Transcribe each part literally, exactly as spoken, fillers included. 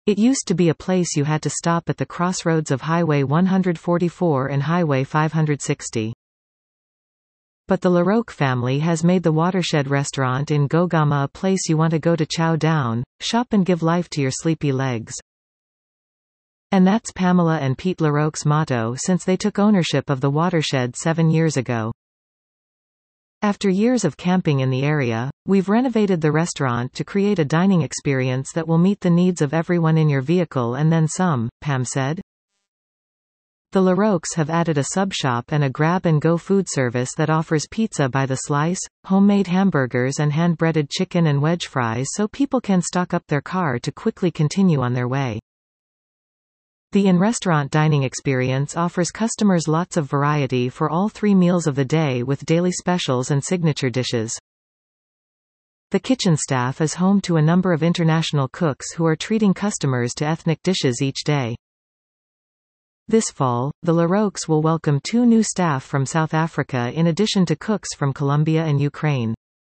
It used to be a place you had to stop at the crossroads of Highway one forty-four and Highway five sixty. But the LaRoque family has made the Watershed restaurant in Gogama a place you want to go to chow down, shop and give life to your sleepy legs. And that's Pamela and Pete LaRoque's motto since they took ownership of the Watershed seven years ago. After years of camping in the area, we've renovated the restaurant to create a dining experience that will meet the needs of everyone in your vehicle and then some, Pam said. The LaRoques have added a sub shop and a grab-and-go food service that offers pizza by the slice, homemade hamburgers and hand-breaded chicken and wedge fries so people can stock up their car to quickly continue on their way. The in-restaurant dining experience offers customers lots of variety for all three meals of the day with daily specials and signature dishes. The kitchen staff is home to a number of international cooks who are treating customers to ethnic dishes each day. This fall, the LaRoques will welcome two new staff from South Africa in addition to cooks from Colombia and Ukraine.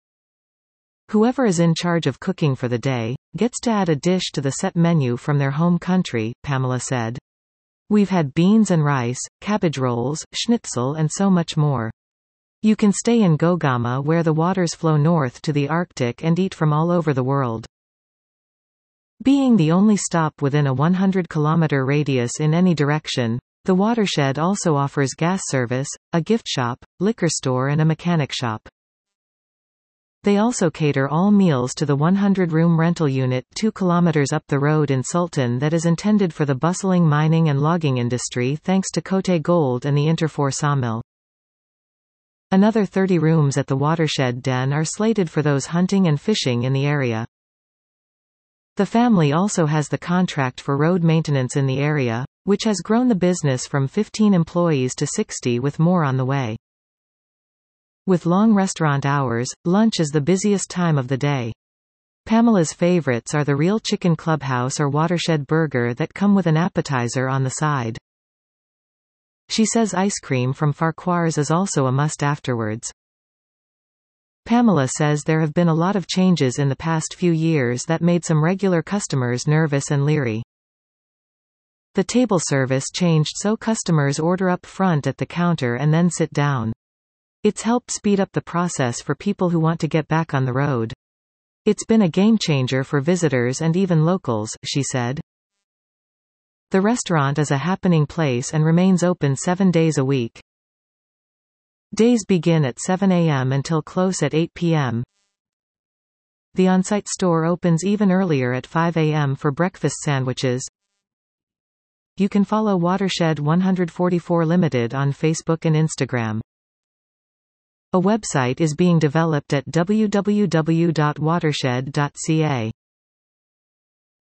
Whoever is in charge of cooking for the day gets to add a dish to the set menu from their home country, Pamela said. We've had beans and rice, cabbage rolls, schnitzel and so much more. You can stay in Gogama where the waters flow north to the Arctic and eat from all over the world. Being the only stop within a one hundred kilometer radius in any direction, the Watershed also offers gas service, a gift shop, liquor store and a mechanic shop. They also cater all meals to the one hundred room rental unit two kilometers up the road in Sultan that is intended for the bustling mining and logging industry thanks to Côté Gold and the Interfor sawmill. Another thirty rooms at the Watershed Den are slated for those hunting and fishing in the area. The family also has the contract for road maintenance in the area, which has grown the business from fifteen employees to sixty with more on the way. With long restaurant hours, lunch is the busiest time of the day. Pamela's favorites are the Real Chicken Clubhouse or Watershed Burger that come with an appetizer on the side. She says ice cream from Farquhar's is also a must afterwards. Pamela says there have been a lot of changes in the past few years that made some regular customers nervous and leery. The table service changed so customers order up front at the counter and then sit down. It's helped speed up the process for people who want to get back on the road. It's been a game changer for visitors and even locals, she said. The restaurant is a happening place and remains open seven days a week. Days begin at seven a m until close at eight p m The on-site store opens even earlier at five a m for breakfast sandwiches. You can follow Watershed one forty-four Limited on Facebook and Instagram. A website is being developed at w w w dot watershed dot c a.